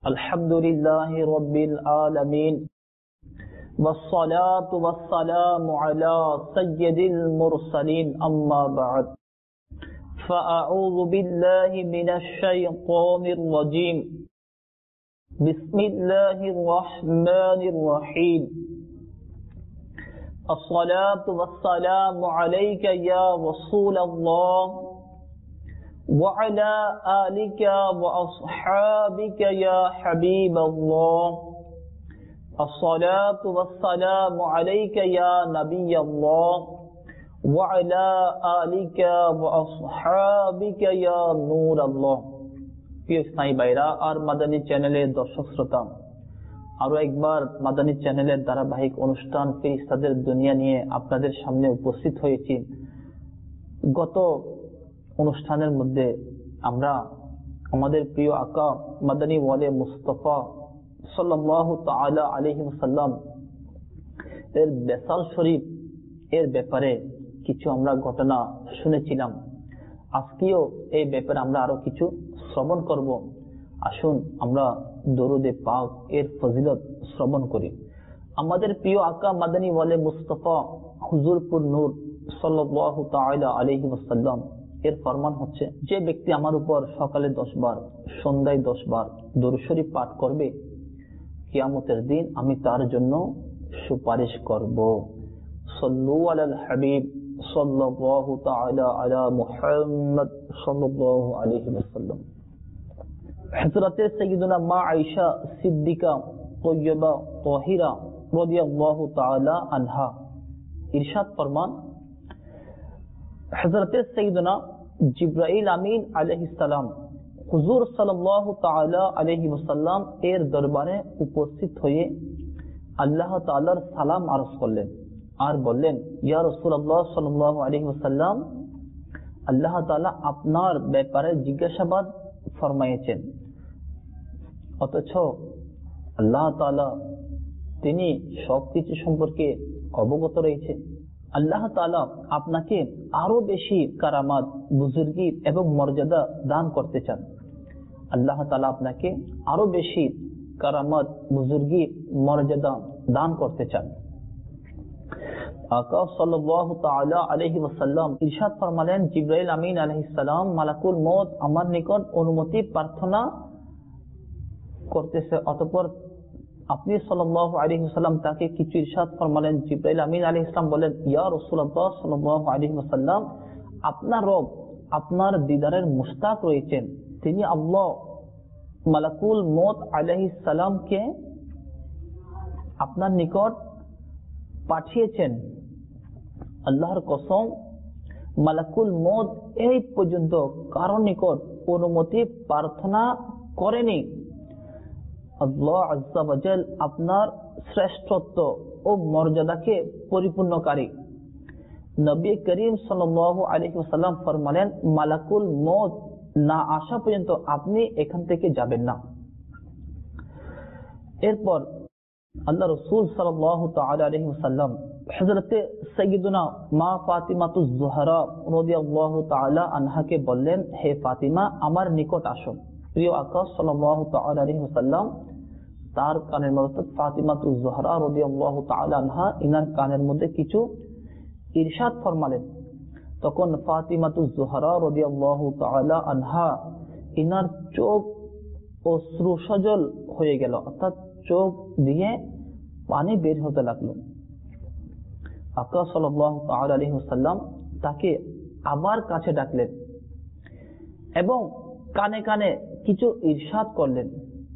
अल्हम्दुलिल्लाहि रब्बिल आलमीन वस्सलातु वस्सलामु अला सय्यिदिल मुरसलीन अम्मा बअद फ़अऊज़ु बिल्लाहि मिनश शैतानिर रजीम बिस्मिल्लाहिर रहमानिर रहीम अस्सलातु वस्सलामु अलैका या रसूलल्लाह वअला आलिका व अस्हाबिका या हबीबल्लाह अस्सलातु वस्सलामु अलैका या नबियल्लाह वअला आलिका व अस्हाबिका या नूरल्लाह। प्रिय स्नाई भाईरा और मादानी चैनेलेर दर्शक श्रोता, आरो एकबार मादानी चैनेलेर धाराबाहिक अनुष्ठान फेरेश्तादेर दुनिया निये आपनादेर सामने उपस्थित हयेछि। गत অনুষ্ঠানের মধ্যে আমরা আমাদের প্রিয় আকা মাদানী ওয়ালে মুস্তাফা সাল্লাল্লাহু তাআলা আলাইহি ওয়াসাল্লাম এর বেসাল শরীফ এর ব্যাপারে কিছু আমরা ঘটনা শুনেছিলাম। আজকেও এই ব্যাপারে আমরা আরো কিছু শ্রবণ করব। আসুন আমরা দরুদে পাক এর ফজিলত শ্রবণ করি। আমাদের প্রিয় আকা মাদানী ওয়ালে মুস্তাফা হুজুরপুর নূর সাল্লাল্লাহু তাআলা আলাইহি ওয়াসাল্লাম এর ফরমান হচ্ছে, যে ব্যক্তি আমার উপর সকালে 10 বার সন্ধ্যায় 10 বার দরুদ শরীফ পাঠ করবে, কিয়ামতের দিন আমি তার জন্য সুপারিশ করব। সাল্লু আলাল হাবিব সাল্লাল্লাহু তাআলা আলা মুহাম্মদ সাল্লাল্লাহু আলাইহি ওয়াসাল্লাম। হযরতে সাইয়্যিদুনা মা আয়েশা সিদ্দিকা তাইয়্যিবা তাহিরা রাদিয়াল্লাহু তাআলা আনহা ইরশাদ ফরমান, হযরতে সাইয়্যিদুনা জিবরাইল আমিন আলাইহিস সালাম হুজুর সাল্লাল্লাহু তাআলা আলাইহি ওয়াসাল্লাম এর দরবারে উপস্থিত হয়ে আল্লাহ তাআলার সালাম আরজ করলেন আর বললেন, ইয়া রাসূলুল্লাহ সাল্লাল্লাহু আলাইহি ওয়াসাল্লাম, আল্লাহ তাআলা আপনার ব্যাপারে জিজ্ঞাসাবাদ ফরমায়েছেন, অথচ আল্লাহ তাআলা তিনি সবকিছু সম্পর্কে অবগত রয়েছেন। আল্লাহ তাআলা আপনাকে আরো বেশি কারামাত, বুজুর্গি এবং মর্যাদা দান করতে চান। আল্লাহ তাআলা আপনাকে আরো বেশি কারামাত, বুজুর্গি, মর্যাদা দান করতে চান। আকা সাল্লাল্লাহু তাআলা আলাইহি ওয়াসাল্লাম ইরশাদ ফরমালেন, জিবরাইল আমিন আলাইহিস সালাম মালাকুল মউত আমার নিকট অনুমতি প্রার্থনা করতেছে। অতঃপর আপনি সাল্লাল্লাহু আলাইহি ওয়াসাল্লাম তাকে কিছু ইরশাদ ফরমালেন। জিবরাইল আমিন আলাইহিস সালাম বলেন, ইয়া রাসূলুল্লাহ সাল্লাল্লাহু আলাইহি ওয়াসাল্লাম, আপনার রব আপনার দিদারের মুশতাক রয়েছেন। তিনি আল্লাহ মালাকুল মউত আলাইহিস সালামকে আপনার নিকট পাঠিয়েছেন। আল্লাহর কসম, মালাকুল মউত এই পর্যন্ত কারো নিকট অনুমতি প্রার্থনা করেনি। আল্লাহ আজ্জা ওয়া জাল আপনার শ্রেষ্ঠত্ব ও মর্যাদাকে পরিপূর্ণকারী। নবী করিম সাল্লাল্লাহু আলাইহি ওয়াসাল্লাম ফরমালেন, মালাকুল মউত না আসা পর্যন্ত আপনি এখান থেকে যাবেন না। এরপর আল্লাহ রাসূল সাল্লাল্লাহু তাআলা আলাইহি ওয়াসাল্লাম হযরতে সাইয়্যিদুনা মা ফাতিমাতুজ জোহরা রাদিয়াল্লাহু তাআলা আনহাকে বললেন, হে ফাতিমা, আমার নিকট আসো। প্রিয় আকা সাল্লাল্লাহু তাআলা আলাইহি ওয়াসাল্লাম তার কানের মধ্যে ফাতিমাতুজ জোহরা রাদিয়াল্লাহু তাআলা আনহা ইনার কানের মধ্যে কিছু ইরশাদ ফরমালেন। তখন ফাতিমাতুজ জোহরা রাদিয়াল্লাহু তাআলা আনহা ইনার চোখ অশ্রু সজল হয়ে গেল, অর্থাৎ চোখ দিয়ে পানি বের হতে লাগলো। আকা সাল্লাল্লাহু তাআলা আলাইহি ওয়াসাল্লাম তাকে আবার কাছে ডাকলেন এবং কানে কানে কিছু ইরশাদ করলেন।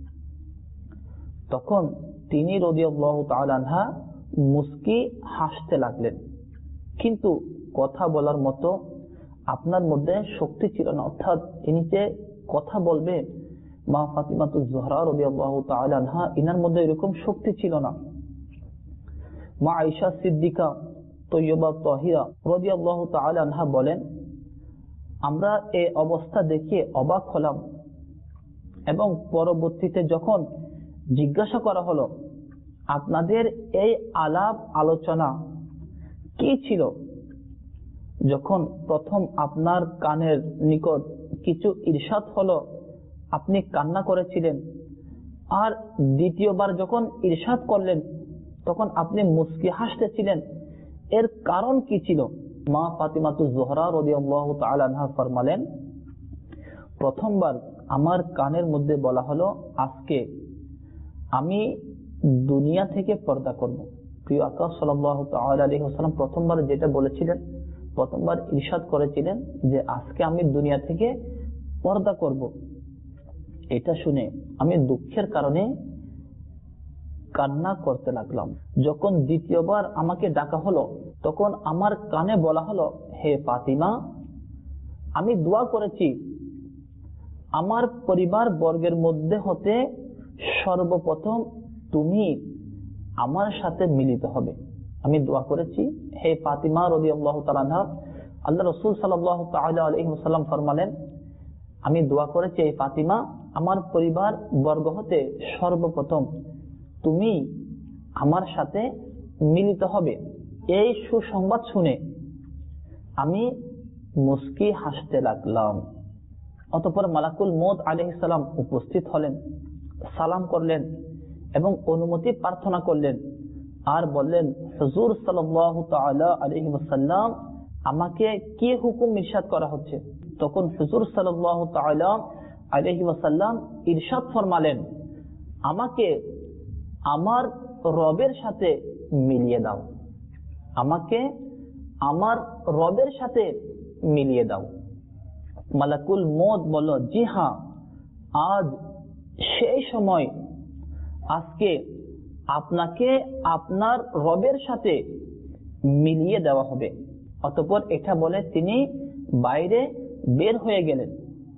তখন তিনি রাদিয়াল্লাহু তাআলা আনহা মুস্কি হাসতে লাগলেন, কিন্তু কথা বলার মতো আপনার মধ্যে শক্তি ছিল না, অর্থাৎ তিনি যে কথা বলবে, মা ফাতিমাতুজ জোহরা রাদিয়াল্লাহু তাআলা আনহা ইনার মধ্যে এরকম শক্তি ছিল না। মা আয়েশা সিদ্দিকা তাইয়্যিবা তাহিরা রাদিয়াল্লাহু তাআলা আনহা বলেন, আমরা এই অবস্থা দেখে অবাক হলাম এবং পরবর্তীতে যখন জিজ্ঞাসা করা হলো আপনাদের এই আলাপ আলোচনা কি ছিল, যখন প্রথম আপনার কানের নিকট কিছু ইরশাদ হলো আপনি কান্না করেছিলেন, আর দ্বিতীয়বার যখন ইরশাদ করলেন তখন আপনি মুস্কি হাসতেছিলেন, এর কারণ কি ছিল? মা ফাতিমাতুজ জোহরা রাদিয়াল্লাহু তাআলা আনহা ফরমালেন, প্রথমবার আমার কানের মধ্যে বলা হলো, আজকে আমি দুনিয়া থেকে পর্দা করব। প্রিয় আকা সাল্লাল্লাহু তাআলা আলাইহি ওয়াসাল্লাম প্রথমবার যেটা বলেছিলেন, প্রথমবার ইরশাদ করেছিলেন যে আজকে আমি দুনিয়া থেকে পর্দা করব। এটা শুনে আমি দুঃখের কারণে কান্না করতে লাগলাম। যখন দ্বিতীয়বার আমাকে ডাকা হলো তখন আমার কানে বলা হলো, হে ফাতিমা, আমি দোয়া করেছি আমার পরিবার বর্গের মধ্যে হতে সর্বপ্রথম তুমি আমার সাথে মিলিত হবে। আমি দোয়া করেছি, হে ফাতিমা রাদিয়াল্লাহু তাআলা আনহা, আল্লাহ রাসূল সাল্লাল্লাহু তাআলা আলাইহি ওয়াসাল্লাম ফরমালেন, আমি দোয়া করেছি এই ফাতিমা, আমার পরিবার বর্গ হতে সর্বপ্রথম তুমি আমার সাথে মিলিত হবে। এই সুসংবাদ শুনে আমি মুস্কি হাসতে লাগলাম। অতঃপর মালাকুল মউত আলাইহিস সালাম উপস্থিত হলেন, সালাম করলেন এবং অনুমতি প্রার্থনা করলেন আর বললেন, হুজুর সাল্লাল্লাহু তাআলা আলাইহি ওয়াসাল্লাম, আমাকে কি হুকুম ইরশাদ করা হচ্ছে? তখন হুজুর সাল্লাল্লাহু তাআলা আলাইহি ওয়াসাল্লাম ইরশাদ ফরমালেন, আমাকে আমার রবের সাথে মিলিয়ে দাও, আমাকে আমার রবের সাথে মিলিয়ে দাও। মালাকুল মউত বলল, জি হ্যাঁ, আজ সেই সময়, আজকে আপনাকে আপনার রবের সাথে মিলিয়ে দেওয়া হবে। অতঃপর এটা বলে তিনি বাইরে বের হয়ে গেলেন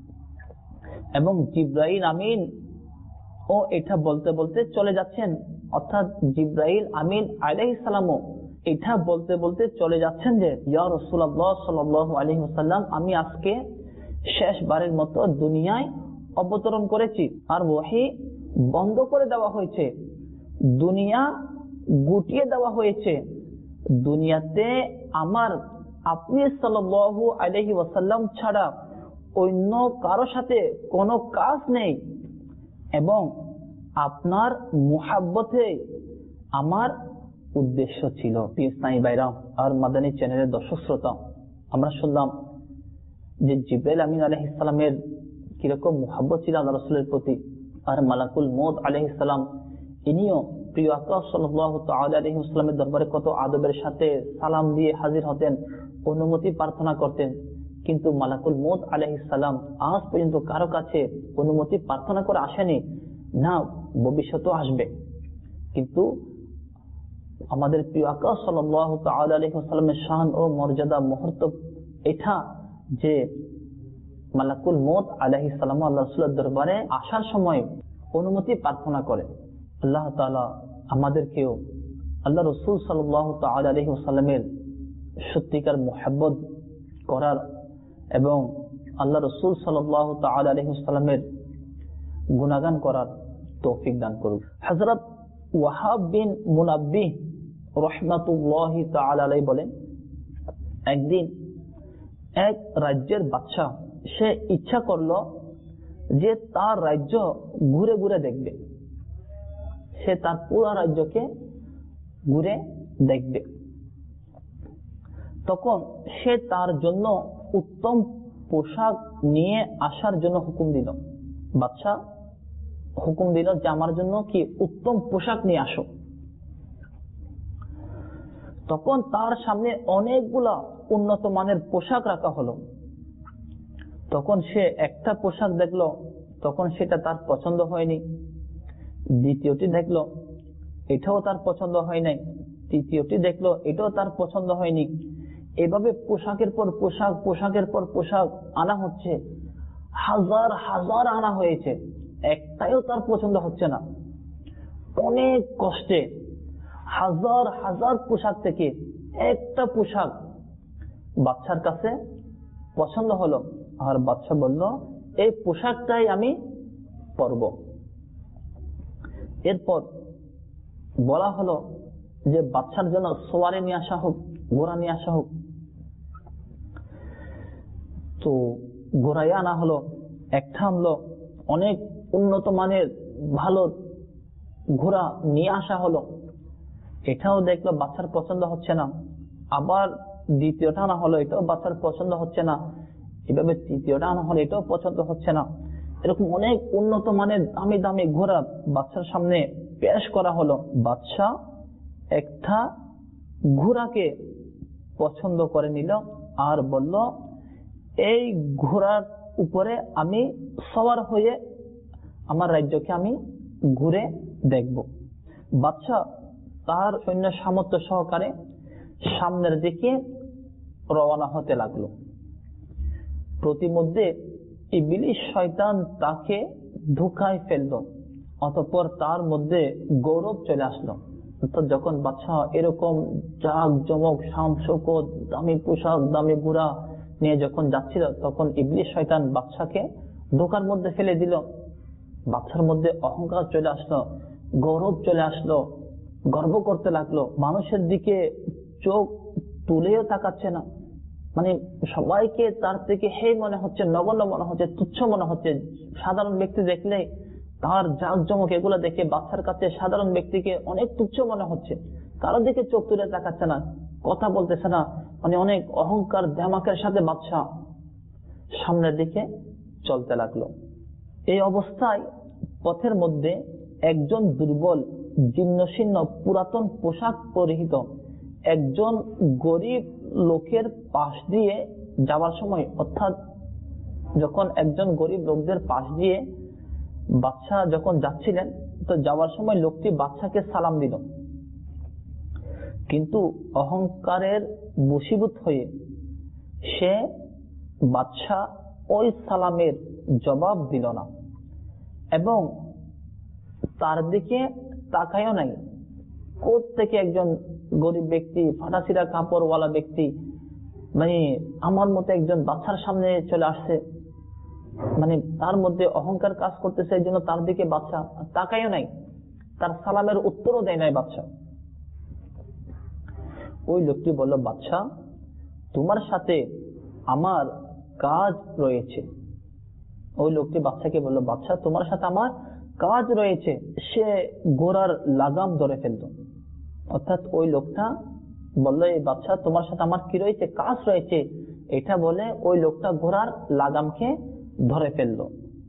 এবং জিবরাইল আমিন ও এটা বলতে বলতে চলে যাচ্ছেন, অর্থাৎ জিবরাইল আমিন আলাইহিস সালামও এটা বলতে বলতে চলে যাচ্ছেন যে, ইয়া রাসূলুল্লাহ সাল্লাল্লাহু আলাইহি ওয়াসাল্লাম, আমি আজকে শেষবারের মতো দুনিয়ায় অবতরণ করেছি আর ওহী বন্ধ করে দেওয়া হয়েছে, দুনিয়া গুটিয়ে দেওয়া হয়েছে, দুনিয়াতে আমার আপনি সাল্লাল্লাহু আলাইহি ওয়াসাল্লাম ছাড়া অন্য কারো সাথে কোনো কাজ নেই এবং আপনার মুহাব্বতে আমার উদ্দেশ্য ছিল। ইসলামী ভাইরা আর মাদানী চ্যানেলের দর্শক শ্রোতা, আমরা শুনলাম যে জিবরাইল আমিন আলাইহিস সালামের কিরকম মুহাব্বত ছিল আল্লাহ রাসূলের প্রতি, আর মালাকুল মউত আলাইহিস সালাম ইনিও প্রিয় আকরাম সাল্লাল্লাহু তাআলা আলাইহি ওয়াসাল্লামের দরবারে কত আদবের সাথে সালাম দিয়ে হাজির হতেন, অনুমতি প্রার্থনা করতেন। কিন্তু মালাকুল মউত আলাইহিস সালাম আজ পর্যন্ত কারো কাছে অনুমতি প্রার্থনা করে আসেনি, না ভবিষ্যতেও আসবে। কিন্তু আমাদের প্রিয় আকরাম সাল্লাল্লাহু তাআলা আলাইহি ওয়াসাল্লামের শান ও মর্যাদা মুহূর্ত এটা যে মালাকুল মউত আলাইহিস সালাম আল্লাহ রাসূলের দরবারে আসার সময় অনুমতি প্রার্থনা করে। আল্লাহ তাআলা আমাদেরকেও আল্লাহ রাসূল সাল্লাল্লাহু তাআলা আলাইহি ওয়াসাল্লামের সত্যিকার মুহাব্বত করার এবং আল্লাহ রাসূল সাল্লাল্লাহু তাআলা আলাইহি ওয়াসাল্লামের গুণগান করার তৌফিক দান করুন। হযরত ওয়াহাব বিন মুনাব্বিহ রাহমাতুল্লাহি তাআলা আলাইহি বলেন, একদিন এক রাজ্যের বাদশা সে ইচ্ছা করলো যে তার রাজ্য ঘুরে ঘুরে দেখবে, সে তার পুরো রাজ্যকে ঘুরে দেখবে। তখন সে তার জন্য উত্তম পোশাক নিয়ে আসার জন্য হুকুম দিল। বাদশা হুকুম দিল যে আমার জন্য কি উত্তম পোশাক নিয়ে আসো। তখন তার সামনে অনেকগুলা উন্নত মানের পোশাক রাখা হলো। তখন সে একটা পোশাক দেখলো, তখন সেটা তার পছন্দ হয়নি। দ্বিতীয়টি দেখলো, এটাও তার পছন্দ হয় নাই। তৃতীয়টি দেখলো, এটাও তার পছন্দ হয়নি। এভাবে পোশাকের পর পোশাক, পোশাকের পর পোশাক আনা হচ্ছে, হাজার হাজার আনা হয়েছে, একটাও তার পছন্দ হচ্ছে না। অনেক কষ্টে হাজার হাজার পোশাক থেকে একটা পোশাক বাচ্চার কাছে পছন্দ হলো, আর বাচ্চা বলল, এই পোশাকটাই আমি পরব। এরপর বলা হলো যে বাচ্চার জন্য সোয়ারে নিয়ে আসা হোক, ঘোড়া নিয়ে আসা হোক। তো ঘোড়ায় আনা হলো, একটা আনলো, অনেক উন্নত মানের ভালো ঘোড়া নিয়ে আসা হলো, এটাও দেখলো বাচ্চার পছন্দ হচ্ছে না, আবার দ্বিতীয়টা আনা হলো, এটাও বাচ্চার পছন্দ হচ্ছে না, এভাবে তৃতীয়টা আনা হলো, এটাও পছন্দ হচ্ছে না। এরকম অনেক উন্নত মানের দামি দামি ঘোড়া বাচ্চার সামনে পেশ করা হলো। বাচ্চা একটা ঘোড়াকে পছন্দ করে নিল আর বলল, এই ঘোড়ার উপরে আমি সওয়ার হয়ে আমার রাজ্যকে আমি ঘুরে দেখব। বাচ্চা তার সৈন্য সামর্থ্য সহকারে সামনের দিকে রওনা হতে লাগলো। প্রতিমধ্যে ইবলিস শয়তান তাকে ধোঁকায় ফেললো, অতঃপর তার মধ্যে গৌরব চলে আসলো। যখন বাচ্চা এরকম জাক জমক শান শৌকত দামি পোশাক দামি ঘোড়া নিয়ে যখন যাচ্ছিল, তখন ইবলিস শয়তান বাচ্চাকে ধোঁকার মধ্যে ফেলে দিল। বাচ্চার মধ্যে অহংকার চলে আসলো, গৌরব চলে আসলো, গর্ব করতে লাগলো, মানুষের দিকে চোখ তুলেও তাকাচ্ছে না, মানে সবাইকে তার থেকে হে মনে হচ্ছে, নগণ্য মনে হচ্ছে, তুচ্ছ মনে হচ্ছে। সাধারণ ব্যক্তি দেখলে তার জাঁকজমক এগুলো দেখে বাচ্চার কাছে সাধারণ ব্যক্তিকে অনেক তুচ্ছ মনে হচ্ছে, কারো দিকে চোখ তুলে তাকাচ্ছে না, কথা বলতেছে না, মানে অনেক অহংকার দেমাকের সাথে বাচ্চা সামনের দিকে চলতে লাগলো। এই অবস্থায় পথের মধ্যে একজন দুর্বল জীর্ণশীর্ণ পুরাতন পোশাক পরিহিত একজন গরিব লোকের পাশ দিয়ে যাওয়ার সময়, অর্থাৎ যখন একজন গরিব লোকদের পাশ দিয়ে বাচ্চা যখন যাচ্ছিলেন, তো যাওয়ার সময় লোকটি বাচ্চাকে সালাম দিল, কিন্তু অহংকারের বশীভূত হয়ে সে বাচ্চা ওই সালামের জবাব দিল না এবং তার দিকে তাকায়ও নাই। কোথ থেকে একজন গরিব ব্যক্তি, ফাটাছিরা কাপড়ওয়ালা ব্যক্তি, মানে আমার মতো একজন বাচ্চার সামনে চলে আসছে, মানে তার মধ্যে অহংকার কাজ করতেছে, এই জন্য তার দিকে বাচ্চা তাকায়ও নাই, তার সালামের উত্তরও দেয় নাই বাচ্চা। ওই লোকটি বলল, বাচ্চা তোমার সাথে আমার কাজ রয়েছে। ওই লোকটি বাচ্চাকে বলল, বাচ্চা তোমার সাথে আমার কাজ রয়েছে। সে ঘোড়ার লাগাম ধরে ফেলল, অর্থাৎ ওই লোকটা বললো, এই বাচ্চা তোমার সাথে আমার কি রয়েছে, কাজ রয়েছে। এটা বলে ওই লোকটা ঘোড়ার লাগামকে ধরে ফেললো।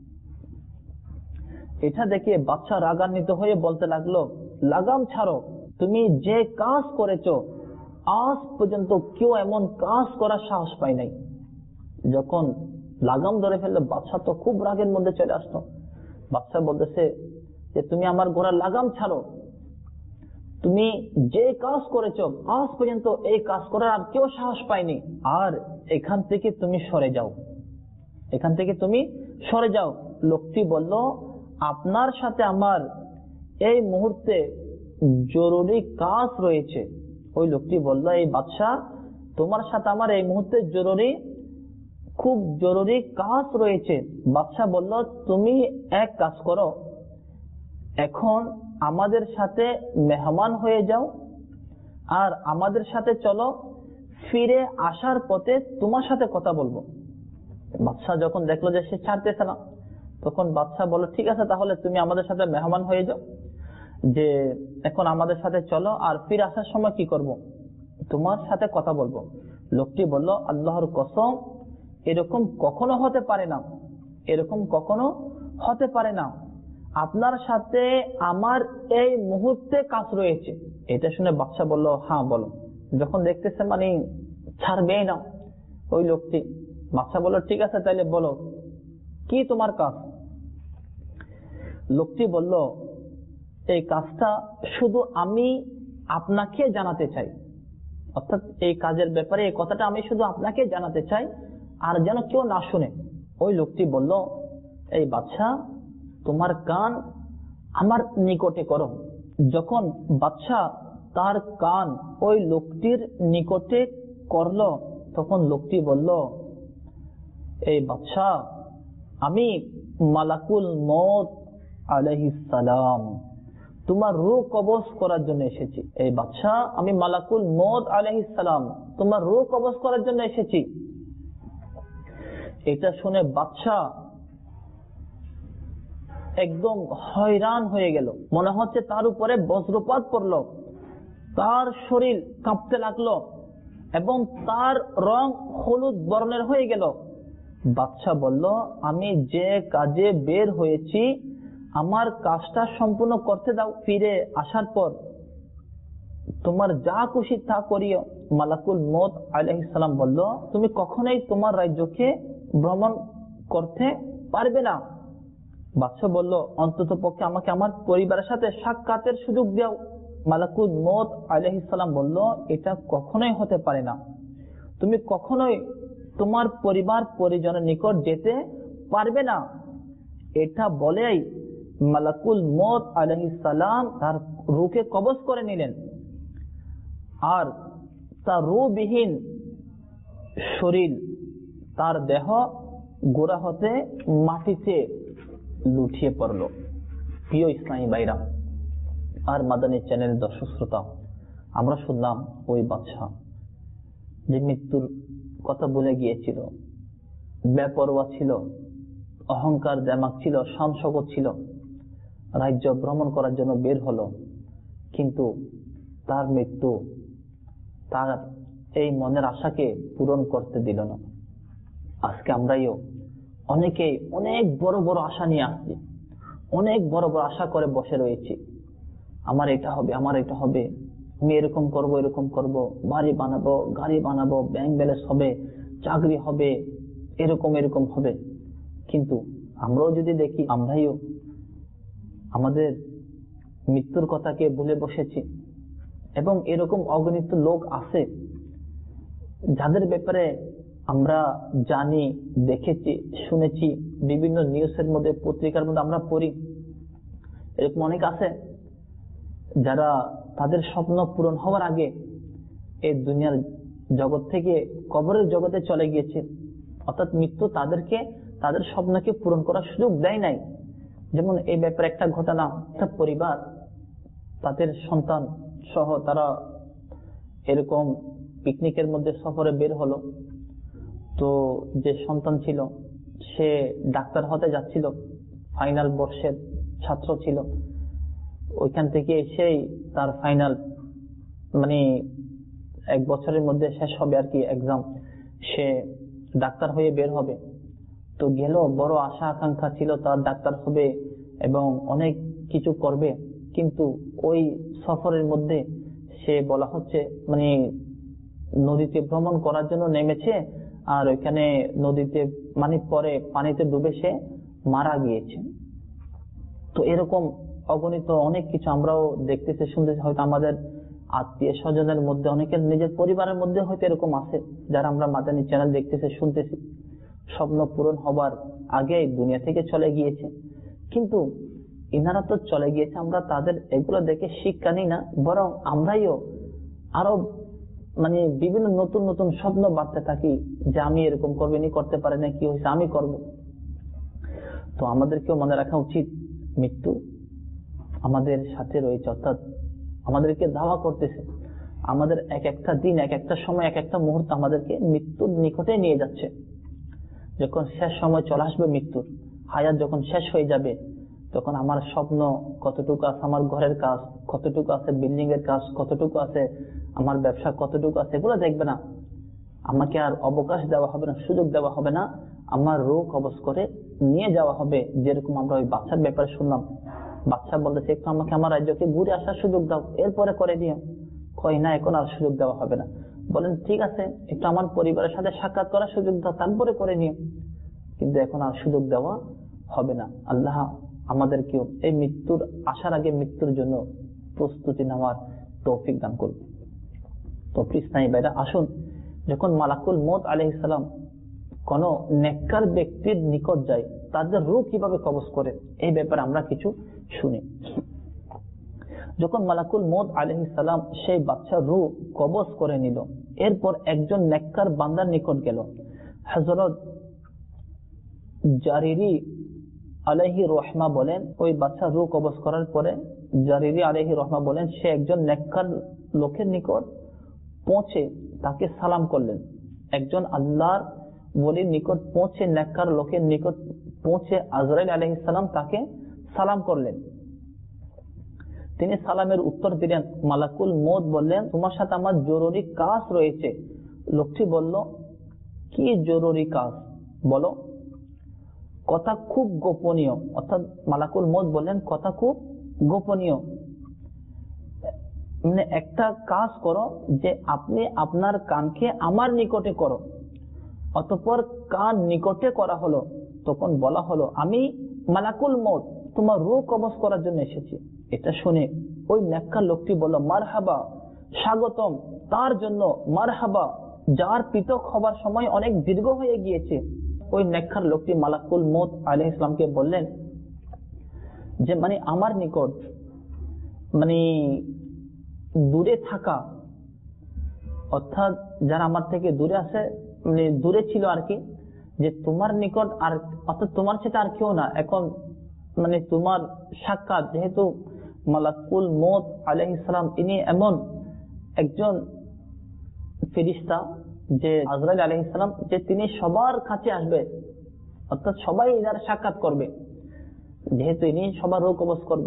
এটা দেখে বাচ্চা রাগান্বিত হয়ে বলতে লাগলো, লাগাম ছাড়ো, তুমি যে কাজ করেছো আজ পর্যন্ত কেউ এমন কাজ করার সাহস পায় নাই। যখন লাগাম ধরে ফেললো, বাচ্চা তো খুব রাগের মধ্যে চলে আসলো। বাচ্চা বলতেছে যে, তুমি আমার ঘোড়ার লাগাম ছাড়ো, তুমি যে কাজ করেছো আজ পর্যন্ত এই কাজ করার আর কেউ সাহস পায়নি, আর এখান থেকে তুমি সরে যাও, এখান থেকে তুমি সরে যাও। লোকটি বলল, আপনার সাথে আমার এই মুহূর্তে জরুরি কাজ রয়েছে। ওই লোকটি বলল, এই বাদশা তোমার সাথে আমার এই মুহূর্তে খুব জরুরি কাজ রয়েছে। বাদশা বলল, তুমি এক কাজ করো, এখন আমাদের সাথে মেহমান হয়ে যাও আর আমাদের সাথে চলো, ফিরে আসার পথে তোমার সাথে কথা বলবো। বাদশা যখন দেখলো যে সে ছাড়তেছে না, তখন বাদশা বলল, ঠিক আছে, তাহলে তুমি আমাদের সাথে মেহমান হয়ে যাও, যে এখন আমাদের সাথে চলো, আর ফিরে আসার সময় কি করব, তোমার সাথে কথা বলবো। লোকটি বলল, আল্লাহর কসম, এরকম কখনো হতে পারে না, এরকম কখনো হতে পারে না, আপনার সাথে আমার এই মুহূর্তে কাজ রয়েছে। এটা শুনে বাদশা বলল, হ্যাঁ বলো। যখন দেখতেছে মানে ছাড়বেই না ওই লোকটি, বাদশা বলল, ঠিক আছে, তাইলে বলো কি তোমার কাজ। লোকটি বলল, এই কাজটা শুধু আমি আপনাকে জানাতে চাই, অর্থাৎ এই কাজের ব্যাপারে এই কথাটা আমি শুধু আপনাকে জানাতে চাই, আর যেন কেউ না শুনে। ওই লোকটি বলল, এই বাদশা তোমার কান আমার নিকটে করো। যখন বাদশা তার কান ওই লোকটির নিকটে করলো, তখন লোকটি বলল, এই বাদশা আমি মালাকুল মউত আলাইহিস সালাম তোমার রূহ কবজ করার জন্য এসেছি। এই বাদশা আমি মালাকুল মউত আলাইহিস সালাম তোমার রূহ কবজ করার জন্য এসেছি। এটা শুনে বাদশা একদম হয়রান হয়ে গেল, মনে হচ্ছে তার উপরে বজ্রপাত পড়লো, তার শরীর কাঁপতে লাগলো এবং তার রং হলুদ বর্ণের হয়ে গেল। বাদশাহ বলল, আমি যে কাজে বের হয়েছি আমার কাজটা সম্পূর্ণ করতে দাও, ফিরে আসার পর তোমার যা খুশি তা করিও। মালাকুল মউত আলাইহিস সালাম বলল, তুমি কখনোই তোমার রাজ্যকে ভ্রমণ করতে পারবে না। বাদশাহ বলল, অন্তত পক্ষে আমাকে আমার পরিবারের সাথে সাক্ষাতের সুযোগ দাও। মালাকুল মউত আলাইহিস সালাম বলল, এটা কখনোই হতে পারে না, তুমি কখনোই তোমার পরিবার পরিজনের নিকট যেতে পারবে না। এটা বলেই মালাকুল মউত আলাইহিস সালাম তার রূহকে কবজ করে নিলেন আর তার রূহবিহীন শরীর, তার দেহ গোড়া হতে মাটিতে লুটিয়ে পড়ল। প্রিয় ইসলামী ভাইরা আর মাদানী চ্যানেলের দর্শক শ্রোতা, আমরা শুনলাম ওই বাদশা যে মৃত্যুর কথা বলে গিয়েছিল, বেপরোয়া ছিল, অহংকার দেমাক ছিল, শান-শৌকত ছিল, রাজ্য ভ্রমণ করার জন্য বের হলো, কিন্তু তার মৃত্যু তার এই মনের আশাকে পূরণ করতে দিল না। আজকে আমরাও অনেকেই অনেক বড় বড় আশা নিয়ে আসছি, অনেক বড় বড় আশা করে বসে রয়েছি, আমার এটা হবে, আমার এটা হবে, আমি এরকম করব, এরকম করব, বাড়ি বানাবো, গাড়ি বানাবো, ব্যাংক ব্যালেন্স হবে, চাকরি হবে, এরকম এরকম হবে। কিন্তু আমরাও যদি দেখি, আমরাও আমাদের মৃত্যুর কথাকে ভুলে বসেছি। এবং এরকম অগণিত লোক আছে যাদের ব্যাপারে আমরা জানি, দেখেছি, শুনেছি, বিভিন্ন নিউজের মধ্যে, পত্রিকার মধ্যে আমরা পড়ি। এরকম অনেক আছে যারা তাদের স্বপ্ন পূরণ হওয়ার আগে এই দুনিয়ার জগৎ থেকে কবরের জগতে চলে গিয়েছে, অর্থাৎ মৃত্যু তাদেরকে তাদের স্বপ্নকে পূরণ করার সুযোগ দেয় নাই। যেমন এই ব্যাপারে একটা ঘটনা, একটা পরিবার তাদের সন্তান সহ তারা এরকম পিকনিকের মধ্যে সফরে বের হলো। তো যে সন্তান ছিল সে ডাক্তার হতে যাচ্ছিল, ফাইনাল বর্ষের ছাত্র ছিল। ওইখান থেকে এসেই তার ফাইনাল মানে 1 বছরের মধ্যে শেষ হবে আর কি এক্সাম, সে ডাক্তার হয়ে বের হবে। তো গেল, বড় আশা আকাঙ্ক্ষা ছিল তার ডাক্তার হবে এবং অনেক কিছু করবে, কিন্তু ওই সফরের মধ্যে সে বলা হচ্ছে মানে নদীতে ভ্রমণ করার জন্য নেমেছে, আর ওইখানে নদীতে মানে পরে পানিতে ডুবে সে মারা গিয়েছে। তো এরকম অগণিত অনেক কিছু আমরাও দেখতেছি, শুনতেছি। হয়তো আমাদের আত্মীয় স্বজনের মধ্যে, অনেকের নিজের পরিবারের মধ্যে হয়তো এরকম আছে যারা আমরা মাদানী চ্যানেল দেখতেছি, শুনতেছি, স্বপ্ন পূরণ হবার আগে দুনিয়া থেকে চলে গিয়েছে। কিন্তু ইনারা তো চলে গিয়েছে, আমরা তাদের এগুলো দেখে শিক্ষা নিই না, বরং আমরাও আরো মানে বিভিন্ন নতুন নতুন স্বপ্ন বাঁধতে থাকি যে আমি এরকম করবো, ইনি করতে পারে না, কি হয়েছে, আমি করব। তো আমাদেরকেও মনে রাখা উচিত মৃত্যু আমাদের সাথে রয়েছে, অর্থাৎ আমাদেরকে ধাওয়া করতেছে। আমাদের এক একটা দিন, এক একটা সময়, এক একটা মুহূর্ত আমাদেরকে মৃত্যুর নিকটে নিয়ে যাচ্ছে। যখন শেষ সময় চলে আসবে মৃত্যুর, হায়াত যখন শেষ হয়ে যাবে, তখন আমার স্বপ্ন কতটুকু আছে, আমার ঘরের কাজ কতটুকু আছে, বিল্ডিং এর কাজ কতটুকু আছে, আমার ব্যবসা কতটুকু আছে, এগুলো দেখবে না। আমাকে আর অবকাশ দেওয়া হবে না, সুযোগ দেওয়া হবে না, আমার রূহ কবজ করে নিয়ে যাওয়া হবে। যেরকম আমরা ওই বাচ্চার ব্যাপারে শুনলাম, বাচ্চা বলতেছে একটু আমাকে আমার রাজ্যকে ঘুরে আসার সুযোগ দাও, এরপরে করে দিও। কই না, এখন আর সুযোগ দেওয়া হবে না। বলেন ঠিক আছে, একটু আমার পরিবারের সাথে সাক্ষাৎ করার সুযোগ দাও, তারপরে করে নিও। কিন্তু এখন আর সুযোগ দেওয়া হবে না। আল্লাহ আমাদেরকেও এই মৃত্যুর আসার আগে মৃত্যুর জন্য প্রস্তুতি নেওয়ার তৌফিক দান করুন। তো প্লিজ নাই ভাইরা, আসুন যখন মালাকুল মউত আলাইহিস সালাম কোন নেককার ব্যক্তির নিকট যায়, তাদের রূহ কিভাবে কবজ করে এই ব্যাপারে আমরা কিছু শুনি। যখন মালাকুল মউত আলাইহিস সালাম সেই বাচ্চার রূহ কবজ করে নিল, এরপর একজন নেককার বান্দার নিকট গেল। হযরত জারিরি আলাইহি রহমা বলেন, ওই বাচ্চা রূহ কবজ করার পরে জারিরি আলাইহি রহমা বলেন, সে একজন নেককার লোকের নিকট পৌঁছে তাকে সালাম করলেন। একজন আল্লাহর ওলির নিকট পৌঁছে, নেককার লোকের নিকট পৌঁছে আজরাইল আলাইহিস সালাম তাকে সালাম করলেন। তিনি সালামের উত্তর দিলেন। মালাকুল মউত বললেন, তোমার সাথে আমার জরুরি কাজ রয়েছে। লোকটি বলল, কি জরুরি কাজ বলো। কথা খুব গোপনীয়। অর্থাৎ মালাকুল মউত বললেন, কথা খুব গোপনীয়। মানে একটা কাজ করো যে আপনি আপনার কানকে আমার নিকটে করো। অতঃপর কান নিকটে করা হলো। তখন বলা হলো, আমি মালাকুল মউত তোমার রূহ কবজ করার জন্য এসেছি। এটা শুনে ওই নেককার লোকটি বলল, মারহাবা, স্বাগতম তার জন্য, মারহাবা, যার পৃথক হবার সময় অনেক দীর্ঘ হয়ে গিয়েছে। ওই নেককার লোকটি মালাকুল মউত আলাইহিস সালামকে বললেন যে মানে আমার নিকট মানে দূরে থাকা, অর্থাৎ যারা আমার থেকে দূরে আছে, মানে দূরে ছিল আর কি, যে তোমার নিকট আর অর্থাৎ তোমার সেটা আর কেউ না, এখন মানে তোমার সাক্ষাৎ, যেহেতু মালাকুল মউত আলাইহিস সালাম ইনি এমন একজন ফেরেশতা যে আজরাইল আলাইহিস সালাম, যে তিনি সবার কাছে আসবে, অর্থাৎ সবাই এর সাক্ষাৎ করবে, যেহেতু ইনি সবার রূহ কবজ করবে।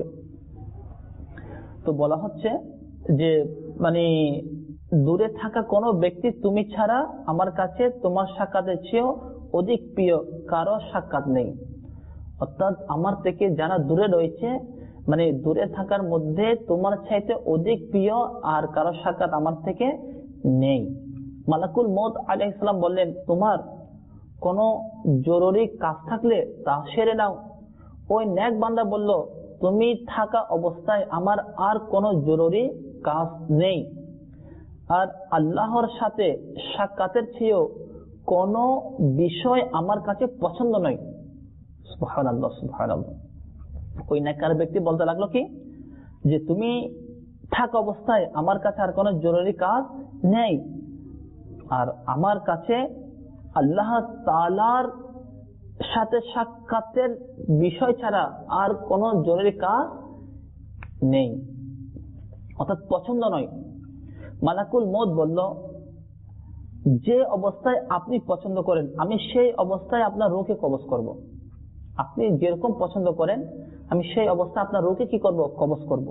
তো বলা হচ্ছে যে মানে দূরে থাকা কোনো ব্যক্তি তুমি ছাড়া আমার কাছে তোমার সাক্ষাতের চেয়েও অধিক প্রিয় কারো সাক্ষাৎ নেই। অর্থাৎ আমার থেকে যারা দূরে রয়েছে, মানে দূরে থাকার মধ্যে তোমার চাইতে অধিক প্রিয় আর কারো সাক্ষাৎ আমার থেকে নেই। মালাকুল মউত আলাইহিস সালাম বললেন, তোমার কোনো জরুরি কাজ থাকলে তা সেরে নাও। ওই নেক বান্দা বলল, তুমি থাকা অবস্থায় আমার আর কোনো জরুরি কাজ নেই, আর আল্লাহর সাথে সাক্ষাতের চেয়েও কোনো বিষয় আমার কাছে পছন্দ নয়। সুবহানাল্লাহ, সুবহানাল্লাহ। ওই নেককার ব্যক্তি বলতে লাগলো কি, যে তুমি থাকা অবস্থায় আমার কাছে আর কোনো জরুরি কাজ নেই, আর আমার কাছে আল্লাহ তাআলার সাথে সাক্ষাতের বিষয় ছাড়া আর কোনো জরুরি কাজ নেই, অর্থাৎ পছন্দ নয়। মালাকুল মউত বলল, যে অবস্থায় আপনি পছন্দ করেন আমি সেই অবস্থায় আপনার রূহকে কবজ করব। আপনি যেরকম পছন্দ করেন আমি সেই অবস্থায় আপনার রূহকে কি করব, কবজ করব।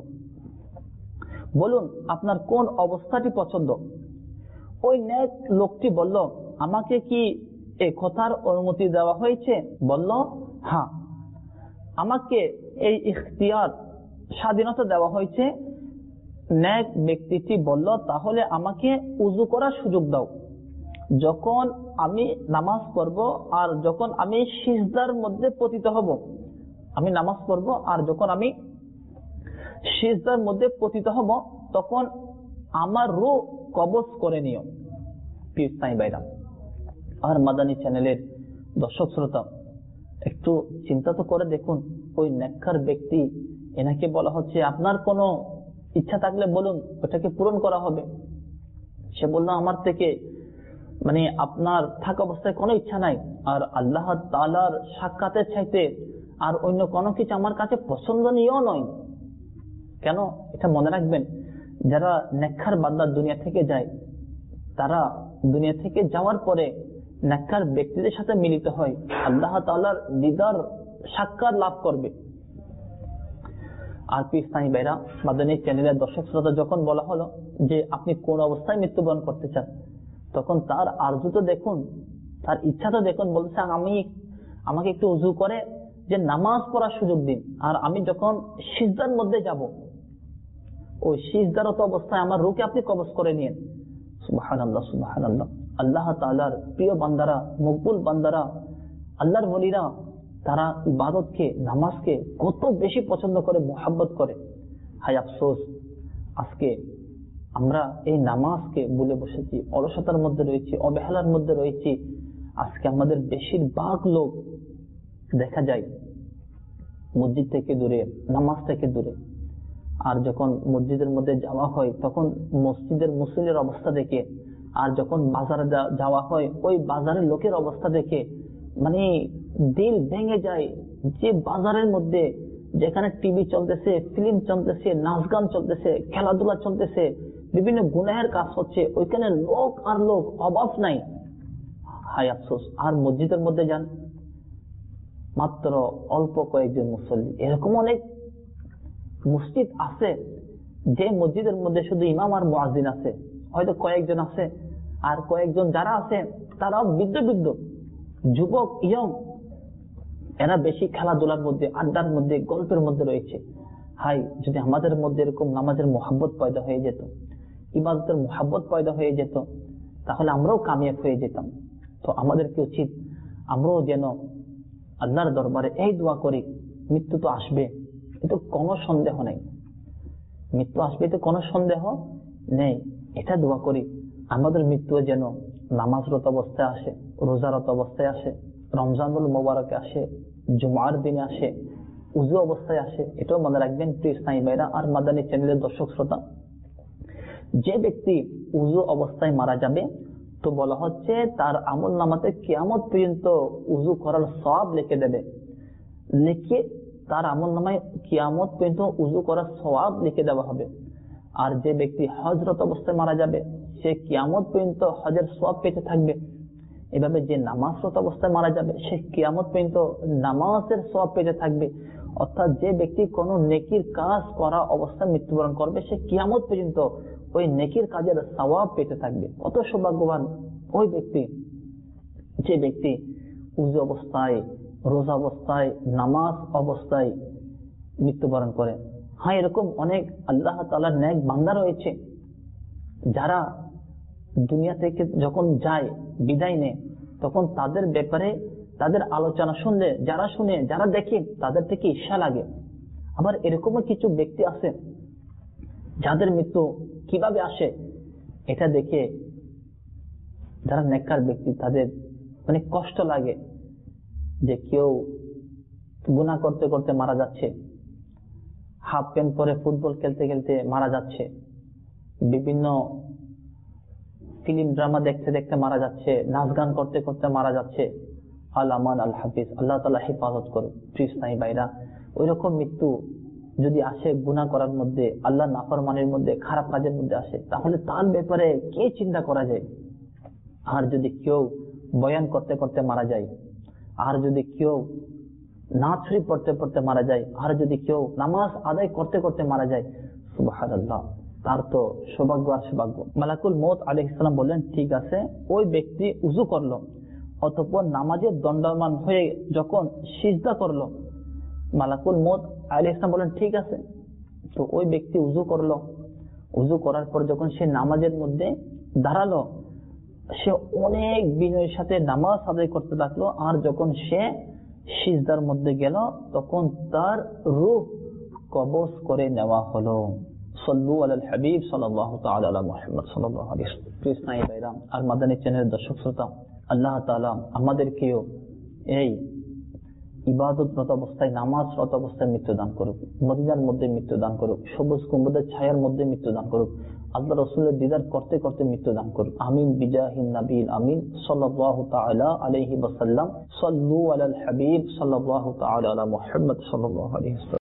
বলুন আপনার কোন অবস্থাটি পছন্দ। ওই নেক লোকটি বলল, আমাকে কি এই কথার অনুমতি দেওয়া হয়েছে? বলল, হ্যাঁ, আমাকে এই ইখতিয়ার, স্বাধীনতা দেওয়া হয়েছে। নেক ব্যক্তিটি বলল, তাহলে আমাকে উযু করার সুযোগ দাও। যখন আমি নামাজ পড়ব আর যখন আমি সিজদার মধ্যে পতিত হব, আমি নামাজ পড়ব আর যখন আমি সিজদার মধ্যে পতিত হব, তখন আমার রূহ কবজ করে নিও। প্রিয় ইসলামী ভাইরা আর মাদানী চ্যানেলের দর্শক শ্রোতা, একটু চিন্তা তো করে দেখুন, ওই নেককার ব্যক্তি, এনাকে বলা হচ্ছে আপনার কোনো ইচ্ছা থাকলে বলুন, ওটাকে পূরণ করা হবে। সে বলল, আমার থেকে মানে আপনার থাকা অবস্থায় কোনো ইচ্ছা নাই, আর আল্লাহ তাআলার সাক্ষাতের চাইতে আর অন্য কোনো কিছু আমার কাছে পছন্দনীয় নয়। কেন? এটা মনে রাখবেন, যারা নেককার বান্দা দুনিয়া থেকে যায়, তারা দুনিয়া থেকে যাওয়ার পরে নেককার ব্যক্তিদের সাথে মিলিত হয়, আল্লাহ তাআলার দিদার সাক্ষাৎ লাভ করবে। আর ইসলামী ভাইরা, মাদানী চ্যানেলের দর্শক শ্রোতা, যখন বলা হলো যে আপনি কোন অবস্থায় মৃত্যুবরণ করতে চান, তখন তার আরজু তো দেখুন, তার ইচ্ছা তো দেখুন। বলছে, আমাকে একটু উযু করে যে নামাজ পড়ার সুযোগ দিন, আর আমি যখন সিজদার মধ্যে যাব, ওই সিজদারত অবস্থায় আমার রূহকে আপনি কবজ করে নিন। সুবহানাল্লাহ, সুবহানাল্লাহ। আল্লাহ তাআলার প্রিয় বান্দারা, মকবুল বান্দারা, আল্লাহর ওলিরা, তারা ইবাদতকে, নামাজকে কত বেশি পছন্দ করে, মুহাব্বত করে। হায় আফসোস, আজকে আমরা এই নামাজকে ভুলে বসেছি, অলসতার মধ্যে রয়েছি, অবহেলার মধ্যে রয়েছি। আজকে আমাদের বেশিরভাগ লোক দেখা যায় মসজিদ থেকে দূরে, নামাজ থেকে দূরে। আর যখন মসজিদের মধ্যে যাওয়া হয়, তখন মসজিদের মুসল্লির অবস্থা দেখে, আর যখন বাজারে যাওয়া হয়, ওই বাজারের লোকের অবস্থা দেখে মানে দিল ভেঙে যায়। যে বাজারের মধ্যে, যেখানে টিভি চলতেছে, ফিল্ম চলতেছে, নাচ গান চলতেছে, খেলাধুলা চলতেছে, বিভিন্ন গুনাহের কাজ হচ্ছে, ওইখানে লোক আর লোক, অভাব নাই। হায় আফসোস। আর মসজিদের মধ্যে যান, মাত্র অল্প কয়েকজন মুসল্লি। এরকম অনেক মসজিদ আছে যে মসজিদের মধ্যে শুধু ইমাম আর মুয়াজ্জিন আছে, হয়তো কয়েকজন আছে, আর কয়েকজন যারা আছে তারাও বৃদ্ধ বৃদ্ধ যুবক ইয়ং, এরা বেশি খেলাধুলার মধ্যে, আড্ডার মধ্যে, গল্পের মধ্যে রয়েছে। হাই, যদি আমাদের মধ্যে এরকম নামাজের মোহাব্বত পয়দা হয়ে যেত, ইবাদতের মোহাব্বত পয়দা হয়ে যেত, তাহলে আমরাও কামিয়াব হয়ে যেতাম। তো আমাদেরকে উচিত আমরাও যেন আল্লাহর দরবারে এই দোয়া করি, মৃত্যু তো আসবে, এটা কোনো সন্দেহ নেই, মৃত্যু আসবে তো কোনো সন্দেহ নেই। এটা দোয়া করি আমাদের মৃত্যু যেন নামাজরত অবস্থায় আসে, রোজারত অবস্থায় আসে, রমজানুল মোবারকে আসে, জুমার দিনে আসে, উজু অবস্থায় আসে। এটাও মনে রাখবেন প্রিয় ইসলামী ভাইরা আর মাদানী চ্যানেলের দর্শক শ্রোতা, যে ব্যক্তি উজু অবস্থায় মারা যাবে তো বলা হচ্ছে তার আমল নামাতে কিয়ামত পর্যন্ত উজু করার সওয়াব লিখে দেবে, লিখে তার আমল নামায় কিয়ামত পর্যন্ত উজু করার সওয়াব লিখে দেওয়া হবে। আর যে ব্যক্তি হজরত অবস্থায় মারা যাবে সে কিয়ামত পর্যন্ত হজের সওয়াব পেতে থাকবে। এভাবে যে নামাজরত অবস্থায় মারা যাবে সে কিয়ামত পর্যন্ত নামাজের সওয়াব পেতে থাকবে। অর্থাৎ যে ব্যক্তি কোন নেকির কাজ করা অবস্থায় মৃত্যুবরণ করবে সে কিয়ামত পর্যন্ত ওই নেকির কাজের সওয়াব পেতে থাকবে। কত সৌভাগ্যবান ওই ব্যক্তি যে ব্যক্তি উজু অবস্থায়, রোজা অবস্থায়, নামাজ অবস্থায় মৃত্যুবরণ করে। হ্যাঁ, এরকম অনেক আল্লাহ তাআলার নেক বান্দা রয়েছে যারা দুনিয়া থেকে যখন যায়, বিদায় নেয়, তখন তাদের ব্যাপারে তাদের আলোচনা শুনলে, যারা শুনে, যারা দেখে, তাদের থেকে ঈর্ষা লাগে। আবার এরকমও কিছু ব্যক্তি আছে যাদের মৃত্যু কিভাবে আসে এটা দেখে যারা নেককার ব্যক্তি তাদের অনেক কষ্ট লাগে যে কেউ গুনাহ করতে করতে মারা যাচ্ছে, হাফ প্যান্ট পরে ফুটবল খেলতে খেলতে মারা যাচ্ছে, বিভিন্ন ফিল্ম ড্রামা দেখতে দেখতে মারা যাচ্ছে, নাচ গান করতে করতে মারা যাচ্ছে। আল আমান আল হাফিজ, আল্লাহ তাআলা হেফাজত করুন। প্রিয় ইসলামী ভাইরা, ওই রকম মৃত্যু যদি আসে গুনাহ করার মধ্যে, আল্লাহ নাফরমানির মধ্যে, খারাপ কাজের মধ্যে আসে, তাহলে তার ব্যাপারে কে চিন্তা করা যায়? আর যদি কেউ বয়ান করতে করতে মারা যায়, আর যদি কেউ নাচ শরীফ পড়তে পড়তে মারা যায়, আর যদি কেউ নামাজ আদায় করতে করতে মারা যায়, সুবহানাল্লাহ, তার তো সৌভাগ্য আর সৌভাগ্য। মালাকুল মউত আলাইহিস সালাম বললেন, ঠিক আছে, ওই ব্যক্তি উযু করলো, অতঃপর নামাজের দণ্ডায়মান হয়ে যখন সিজদা করলো, মালাকুল মউত আলাইহিস সালাম বললেন, ঠিক আছে। তো ওই ব্যক্তি উযু করলো, উযু করার পর যখন সে নামাজের মধ্যে দাঁড়ালো, সে অনেক বিনয়ের সাথে নামাজ আদায় করতে থাকলো। আর যখন সে সিজদার মধ্যে গেল তখন তার রূহ কবজ করে নেওয়া হলো। সাল্লু আলাল হাবিব সাল্লাল্লাহু তাআলা আলা মুহাম্মদ সাল্লাল্লাহু আলাইহি ওয়াসাল্লাম। প্রিয় ইসলামী ভাইরা আর মাদানী চ্যানেলের দর্শক শ্রোতা, আল্লাহ তাআলা আমাদেরকেও এই ইবাদতরত অবস্থায়, নামাজরত অবস্থায় মৃত্যু দান করুক, মদিনার মধ্যে মৃত্যু দান করুক, সবুজ গম্বুজের ছায়ার মধ্যে মৃত্যু দান করুক, আল্লাহ রাসূলের দিদার করতে করতে মৃত্যু দান করুক। আমিন বিজাহিন নবীল আমিন সাল্লাল্লাহু তাআলা আলাইহি ওয়াসাল্লাম। সাল্লু আলাল হাবিব সাল্লাল্লাহু তাআলা আলা মুহাম্মদ সাল্লাল্লাহু আলাইহি ওয়াসাল্লাম।